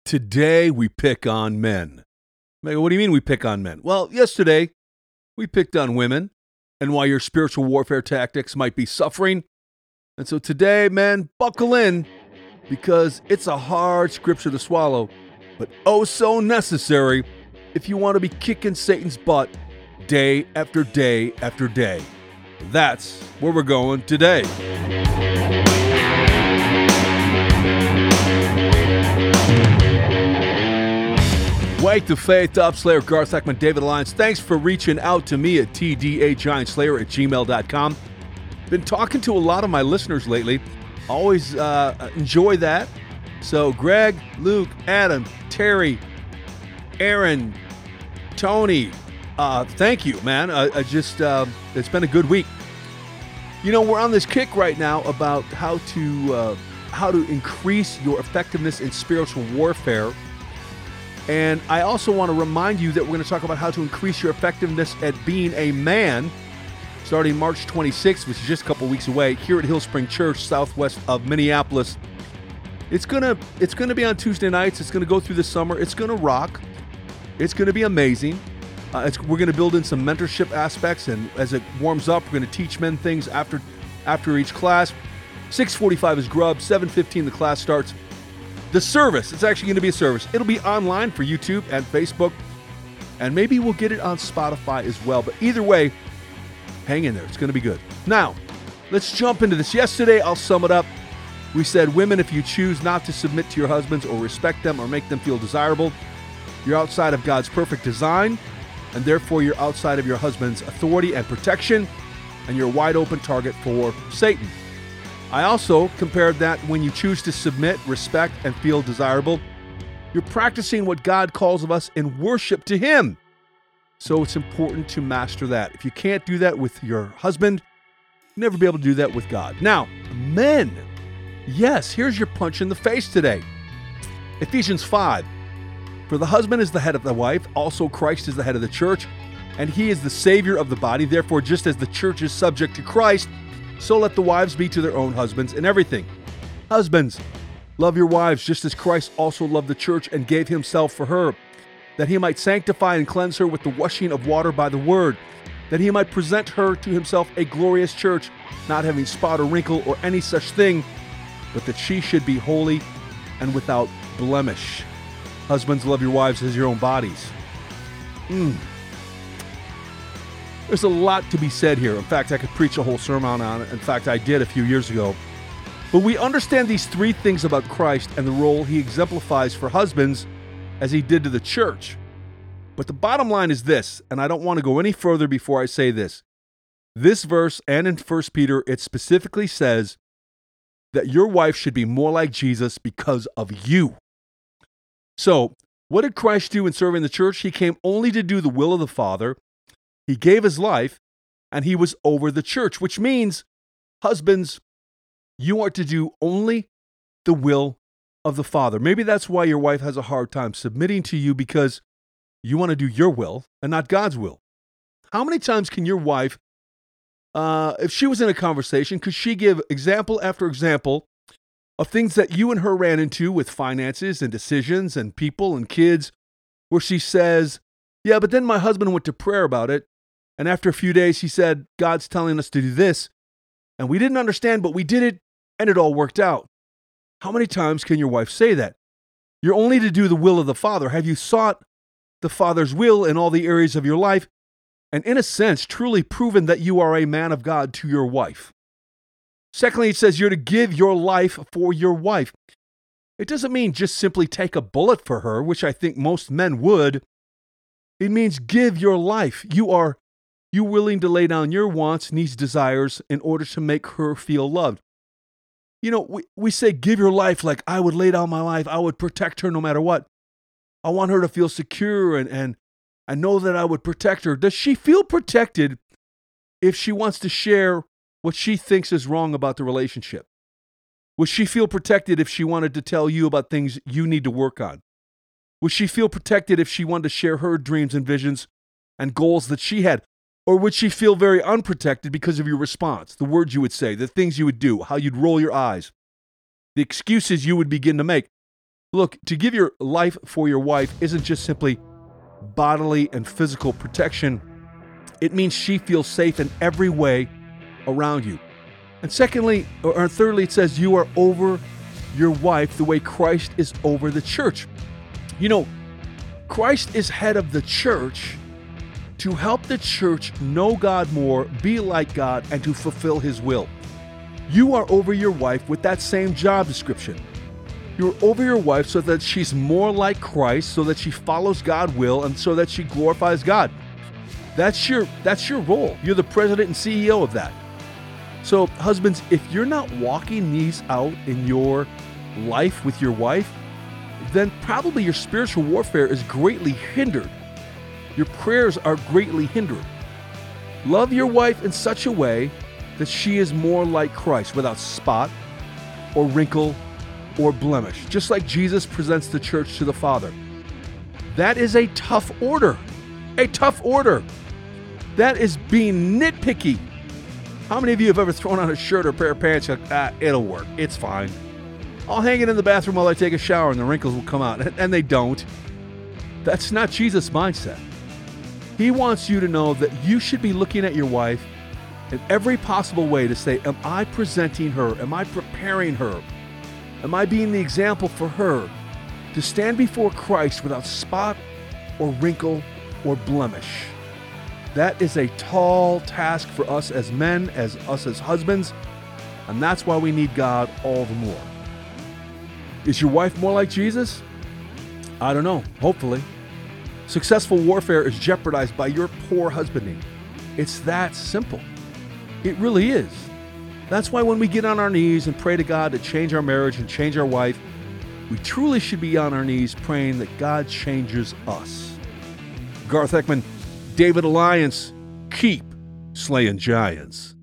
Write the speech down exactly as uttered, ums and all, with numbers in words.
Today we pick on men. What do you mean we pick on men? Well, yesterday we picked on women and why your spiritual warfare tactics might be suffering. And so today, men, buckle in because it's a hard scripture to swallow, but oh so necessary if you want to be kicking Satan's butt day after day after day. That's where we're going today. Wake the Faith, Top Slayer, Garth Eckman, David Alliance. Thanks for reaching out to me at t d a giant slayer at gmail dot com. Been talking to a lot of my listeners lately. Always uh, enjoy that. So Greg, Luke, Adam, Terry, Aaron, Tony, uh, thank you, man. I, I just, uh, it's been a good week. You know, we're on this kick right now about how to, uh, how to increase your effectiveness in spiritual warfare. And I also want to remind you that we're going to talk about how to increase your effectiveness at being a man starting March twenty-sixth, which is just a couple weeks away, here at Hillspring Church, southwest of Minneapolis. It's going to it's going to be on Tuesday nights. It's going to go through the summer. It's going to rock. It's going to be amazing. Uh, it's, we're going to build in some mentorship aspects, and as it warms up, we're going to teach men things after after each class. six forty-five is grub. seven fifteen the class starts. The service, it's actually going to be a service. It'll be online for YouTube and Facebook, and maybe we'll get it on Spotify as well. But either way, hang in there. It's going to be good. Now, let's jump into this. Yesterday, I'll sum it up. We said, women, if you choose not to submit to your husbands or respect them or make them feel desirable, you're outside of God's perfect design, and therefore you're outside of your husband's authority and protection, and you're a wide open target for Satan. I also compared that when you choose to submit, respect, and feel desirable, you're practicing what God calls of us in worship to Him. So it's important to master that. If you can't do that with your husband, you'll never be able to do that with God. Now, men, yes, here's your punch in the face today. Ephesians five, for the husband is the head of the wife, also Christ is the head of the church, and He is the Savior of the body. Therefore, just as the church is subject to Christ, so let the wives be to their own husbands in everything. Husbands, love your wives just as Christ also loved the church and gave Himself for her, that He might sanctify and cleanse her with the washing of water by the word, that He might present her to Himself a glorious church, not having spot or wrinkle or any such thing, but that she should be holy and without blemish. Husbands, love your wives as your own bodies. Mm. There's a lot to be said here. In fact, I could preach a whole sermon on it. In fact, I did a few years ago. But we understand these three things about Christ and the role He exemplifies for husbands as He did to the church. But the bottom line is this, and I don't want to go any further before I say this. This verse and in First Peter, it specifically says that your wife should be more like Jesus because of you. So, what did Christ do in serving the church? He came only to do the will of the Father. He gave His life, and He was over the church, which means, husbands, you are to do only the will of the Father. Maybe that's why your wife has a hard time submitting to you, because you want to do your will and not God's will. How many times can your wife, uh, if she was in a conversation, could she give example after example of things that you and her ran into with finances and decisions and people and kids, where she says, yeah, but then my husband went to prayer about it, and after a few days, he said, God's telling us to do this, and we didn't understand, but we did it, and it all worked out. How many times can your wife say that? You're only to do the will of the Father. Have you sought the Father's will in all the areas of your life, and in a sense, truly proven that you are a man of God to your wife? Secondly, it says you're to give your life for your wife. It doesn't mean just simply take a bullet for her, which I think most men would. It means give your life. You are you willing to lay down your wants, needs, desires in order to make her feel loved. You know, we, we say give your life like I would lay down my life. I would protect her no matter what. I want her to feel secure and, and I know that I would protect her. Does she feel protected if she wants to share what she thinks is wrong about the relationship? Would she feel protected if she wanted to tell you about things you need to work on? Would she feel protected if she wanted to share her dreams and visions and goals that she had? Or would she feel very unprotected because of your response, the words you would say, the things you would do, how you'd roll your eyes, the excuses you would begin to make? Look, to give your life for your wife isn't just simply bodily and physical protection. It means she feels safe in every way around you. And secondly, or thirdly, it says you are over your wife the way Christ is over the church. You know, Christ is head of the church to help the church know God more, be like God, and to fulfill his will. You are over your wife with that same job description. You're over your wife so that she's more like Christ, so that she follows God's will, and so that she glorifies God. That's your, that's your role. You're the president and C E O of that. So, husbands, if you're not walking these out in your life with your wife, then probably your spiritual warfare is greatly hindered. Your prayers are greatly hindered. Love your wife in such a way that she is more like Christ, without spot or wrinkle or blemish, just like Jesus presents the church to the Father. That is a tough order. A tough order. That is being nitpicky. How many of you have ever thrown on a shirt or a pair of pants? You're like, ah, it'll work. It's fine. I'll hang it in the bathroom while I take a shower and the wrinkles will come out. And they don't. That's not Jesus' mindset. He wants you to know that you should be looking at your wife in every possible way to say, am I presenting her? Am I preparing her? Am I being the example for her to stand before Christ without spot or wrinkle or blemish? That is a tall task for us as men, as us as husbands, and that's why we need God all the more. Is your wife more like Jesus? I don't know, hopefully. Successful warfare is jeopardized by your poor husbanding. It's that simple. It really is. That's why when we get on our knees and pray to God to change our marriage and change our wife, we truly should be on our knees praying that God changes us. Garth Eckman, David Alliance, keep slaying giants.